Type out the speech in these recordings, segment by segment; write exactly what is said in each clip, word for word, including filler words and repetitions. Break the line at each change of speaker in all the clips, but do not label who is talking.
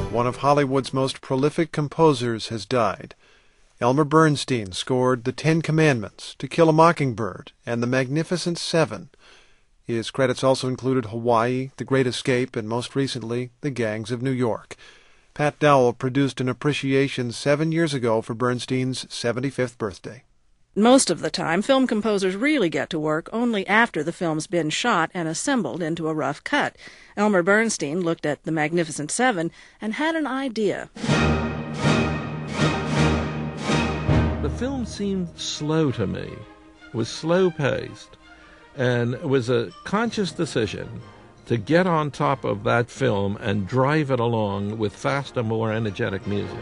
one of Hollywood's most prolific composers, has died. Elmer Bernstein scored The Ten Commandments, To Kill a Mockingbird, and The Magnificent Seven. His credits also included Hawaii, The Great Escape, and most recently, The Gangs of New York. Pat Dowell produced an appreciation seven years ago for Bernstein's seventy-fifth birthday.
Most of the time, film composers really get to work only after the film's been shot and assembled into a rough cut. Elmer Bernstein looked at The Magnificent Seven and had an idea.
The film seemed slow to me. It was slow-paced, and it was a conscious decision to get on top of that film and drive it along with faster, more energetic music.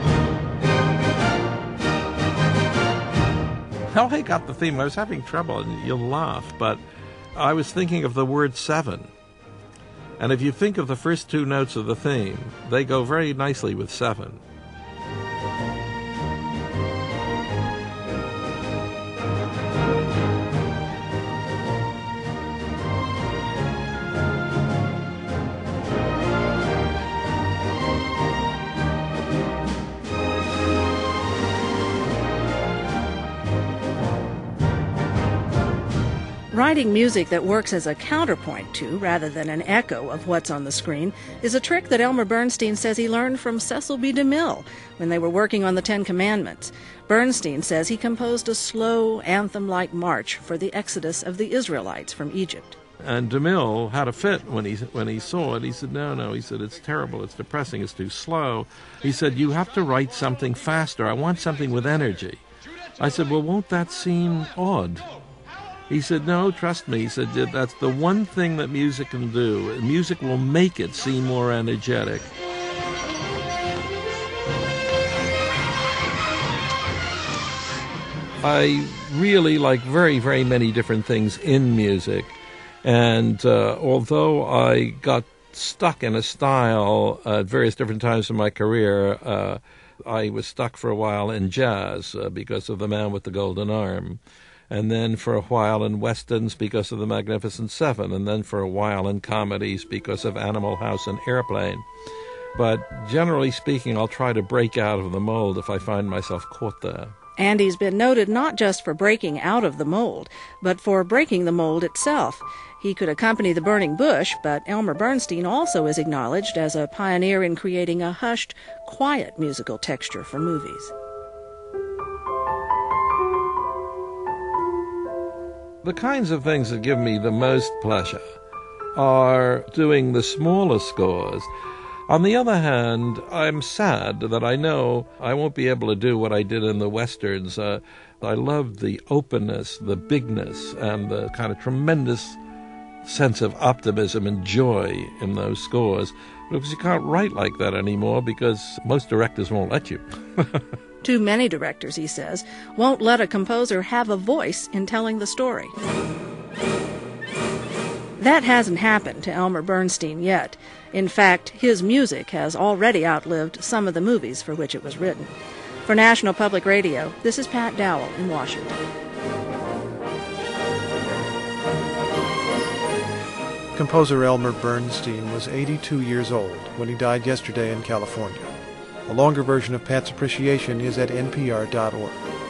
How I got the theme, I was having trouble, and you'll laugh, but I was thinking of the word seven. And if you think of the first two notes of the theme, they go very nicely with seven.
Writing music that works as a counterpoint to, rather than an echo of what's on the screen, is a trick that Elmer Bernstein says he learned from Cecil B. DeMille when they were working on the Ten Commandments. Bernstein says he composed a slow, anthem-like march for the exodus of the Israelites from Egypt.
And DeMille had a fit when he when he saw it. He said, no, no, he said, it's terrible, it's depressing, it's too slow. He said, you have to write something faster. I want something with energy. I said, well, won't that seem odd? He said, no, trust me. He said, that's the one thing that music can do. Music will make it seem more energetic. I really like very, very many different things in music. And uh, although I got stuck in a style at various different times in my career, uh, I was stuck for a while in jazz uh, because of The Man with the Golden Arm. And then for a while in westerns because of The Magnificent Seven, and then for a while in comedies because of Animal House and Airplane. But generally speaking, I'll try to break out of the mold if I find myself caught there.
And he's been noted not just for breaking out of the mold, but for breaking the mold itself. He could accompany the burning bush, but Elmer Bernstein also is acknowledged as a pioneer in creating a hushed, quiet musical texture for movies.
The kinds of things that give me the most pleasure are doing the smaller scores. On the other hand, I'm sad that I know I won't be able to do what I did in the westerns. Uh, I love the openness, the bigness, and the kind of tremendous sense of optimism and joy in those scores. Because you can't write like that anymore because most directors won't let you.
Too many directors, he says, won't let a composer have a voice in telling the story. That hasn't happened to Elmer Bernstein yet. In fact, his music has already outlived some of the movies for which it was written. For National Public Radio, this is Pat Dowell in Washington.
Composer Elmer Bernstein was eighty-two years old when he died yesterday in California. A longer version of Pat's appreciation is at N P R dot org.